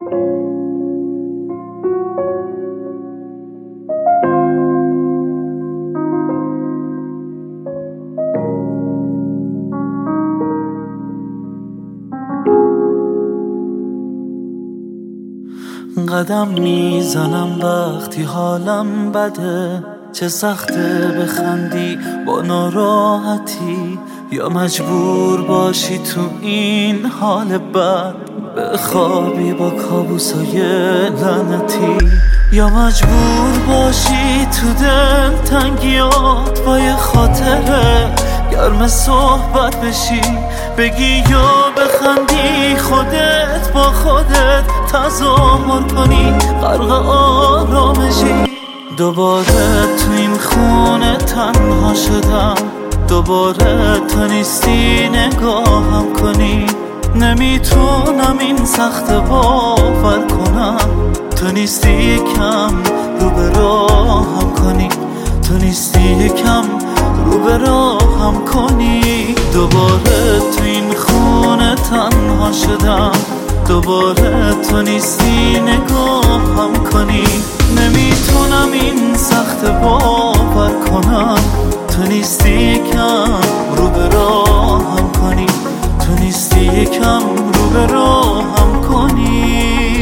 قدم میزنم وقتی حالم بده، چه سخته بخندی با ناراحتی، یا مجبور باشی تو این حال بد بخوابی با کابوسای لعنتی، یا مجبور باشی تو دل تنگیات با یه خاطره گرم صحبت بشی، بگی یا بخندی خودت با خودت تظاهر کنی غرق آرامشی. دوباره تو این خونه تنها شدم، دوباره تو نیستی نگاهم کنی، نمیتونم این سخت باور کنم، تو نیستی یکم رو به راهم کنی، تو نیستی یکم رو به راهم کنی. دوباره تو این خونه تنها شدم، دوباره تو نیستی نگاهم کنی، نمیتونم این سخت باور کنم، تو نیستی یکم رو به راهم کنی، تو نیستی یکم رو به راهم کنی.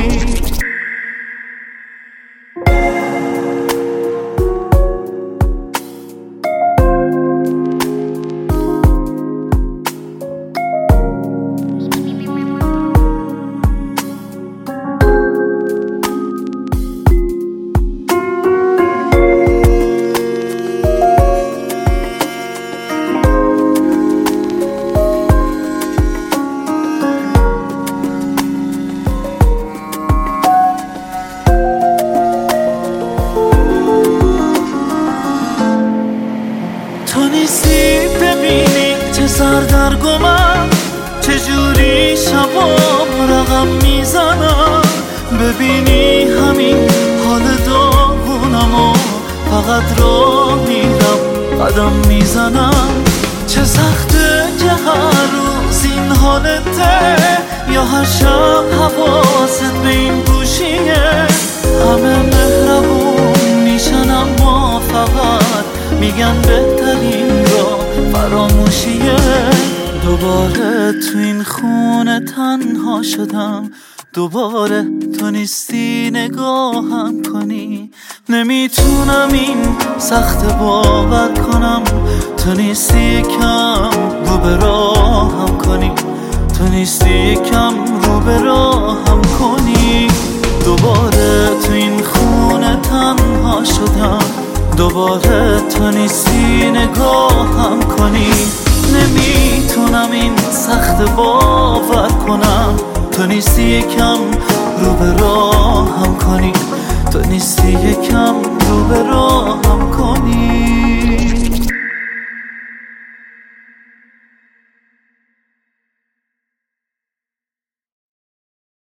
تو نیستی ببینی چه سردرگمم، چجوری شبام رقم میزنم، ببینی همین حال داغونمو فقط راه میرم قدم میزنم. چه سخته که هر روز این حالته، یا هر شب حواست به این گوشیه، همه مهربون میشن اما فقط میگن بهترین راه فراموشیه. دوباره تو این خونه تنها شدم، دوباره تو نیستی نگاهم کنی، نمیتونم این سخت باور کنم، تو نیستی یکم رو به راهم کنی، تو نیستی یکم رو به راهم کنی. دوباره تو این خونه تنها شدم، دوباره تو نیستی نگاهم کنی، نمیتونم این سخت باور کنم، تو نیستی یکم رو به راهم کنی، تو نیستی یکم رو به راهم کنی.